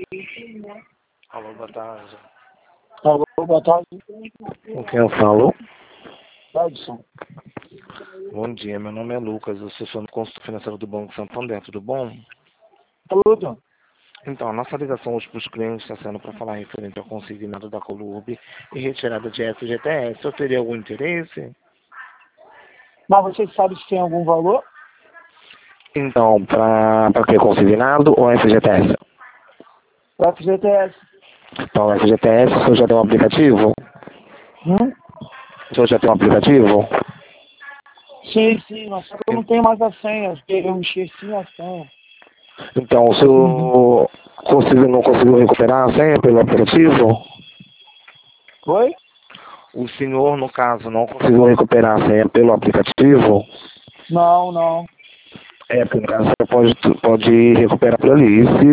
Alô, boa tarde. Alô, boa tarde. Com quem eu falo? Edson. Bom dia, meu nome é Lucas, eu sou no consultor financeiro do Banco Santander, tudo bom? Tudo. Então, a nossa ligação hoje para os clientes está sendo para falar referente ao consignado da Colurb e retirada de FGTS. Eu teria algum interesse? Mas você sabe se tem algum valor? Então, para que consignado ou FGTS? Para FGTS. Então, FGTS, o senhor já tem um aplicativo? O senhor já tem um aplicativo? Sim, mas só que eu não tenho mais a senha, porque eu esqueci a senha. Então, o senhor não conseguiu recuperar a senha pelo aplicativo? Oi? O senhor, no caso, não conseguiu recuperar a senha pelo aplicativo? Não. É, porque no caso você pode recuperar por ali. E se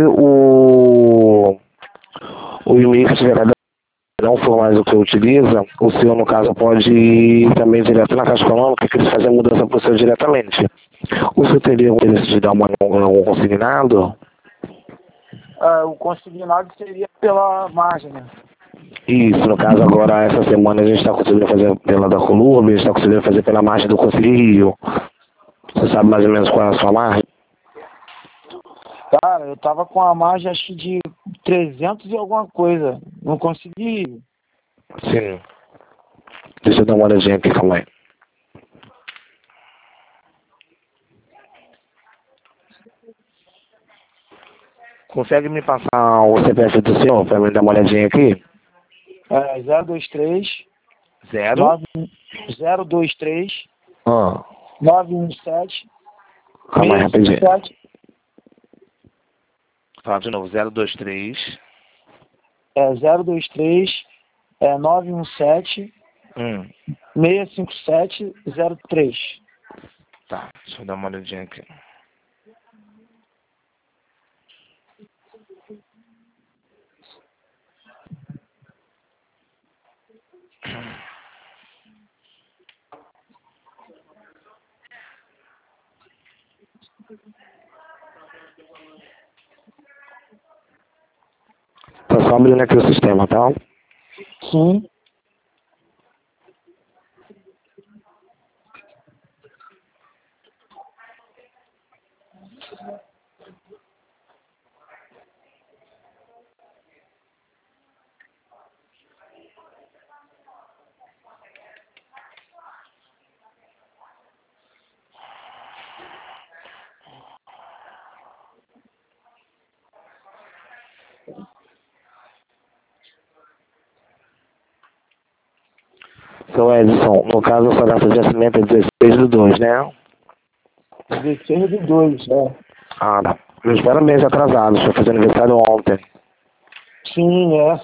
o e-mail que tiver não for mais o que utiliza, o senhor, no caso, pode ir também direto na Caixa Econômica, que eles fazem a mudança para o senhor diretamente. O senhor teria o interesse de dar um consignado? O consignado seria pela margem, né? Isso, no caso, agora, essa semana a gente está conseguindo fazer pela da Colurb, a gente está conseguindo fazer pela margem do Conselho Rio. Você sabe mais ou menos qual é a sua margem? Cara, eu tava com a margem acho que de 300 e alguma coisa. Não consegui. Sim. Deixa eu dar uma olhadinha aqui, calma aí. Consegue me passar o CPF do senhor para me dar uma olhadinha aqui? 023 Zero? 023 Ah, 917 calma aí, rapidinho. 657 Fala de novo, 023. 023 917 Hum, 65703. tá, deixa eu dar uma olhadinha aqui. Tá só abrindo aqui o sistema, tá? Sim. Seu Edson, no caso, a sua data de vencimento é 16/2, né? 16/2, Ah, tá. Meus parabéns atrasados, foi fazer aniversário ontem. Sim, é.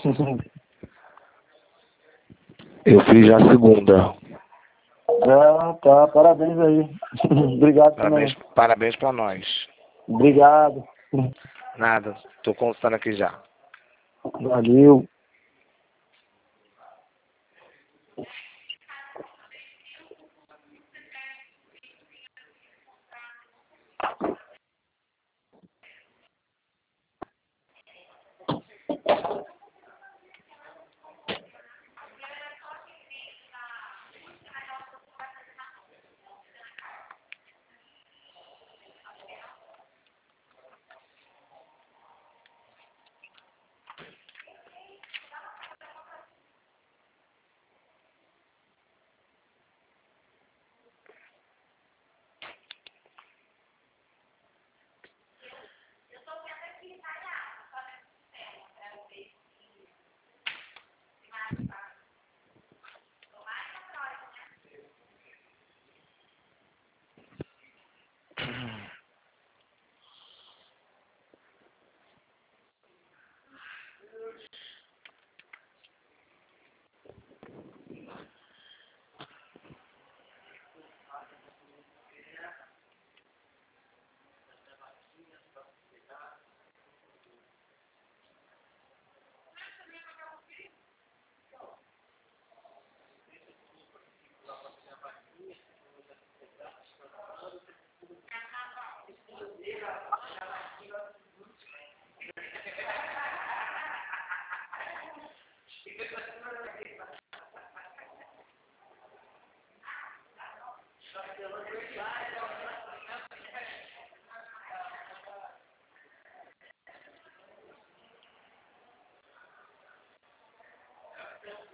Eu fiz já a segunda. Tá. Parabéns aí. Obrigado Parabéns, também. parabéns pra nós. Obrigado. Nada, tô consultando aqui já. Valeu.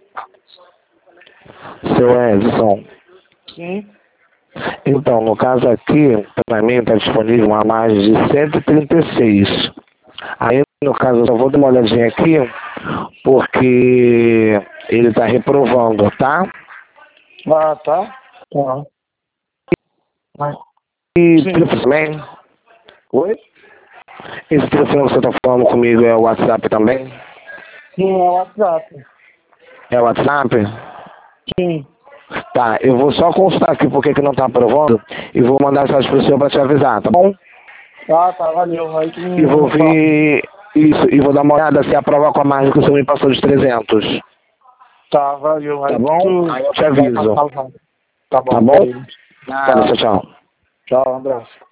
Seu Edson. Sim. Então, no caso aqui, para mim está disponível uma margem de 136. Aí, no caso, eu só vou dar uma olhadinha aqui, porque ele está reprovando, tá? Ah, tá. Tá. Mas, E sim. telefone também? Oi? Esse telefone que você está falando comigo é o WhatsApp também? Sim, é o WhatsApp. É o WhatsApp? Sim. Tá, eu vou só consultar aqui porque que não está aprovando e vou mandar mensagem para o senhor para te avisar, tá bom? Ah, tá, valeu. Aí tu E vou me fala. ver isso, e vou dar uma olhada se aprova com a margem que o senhor me passou de 300. Tá, valeu. Tá Aí bom? tu Aí eu te vai aviso. passar o nome. Tá Tá bom, bom? valeu. Nada, Tá. tchau, tchau. Tchau, um abraço.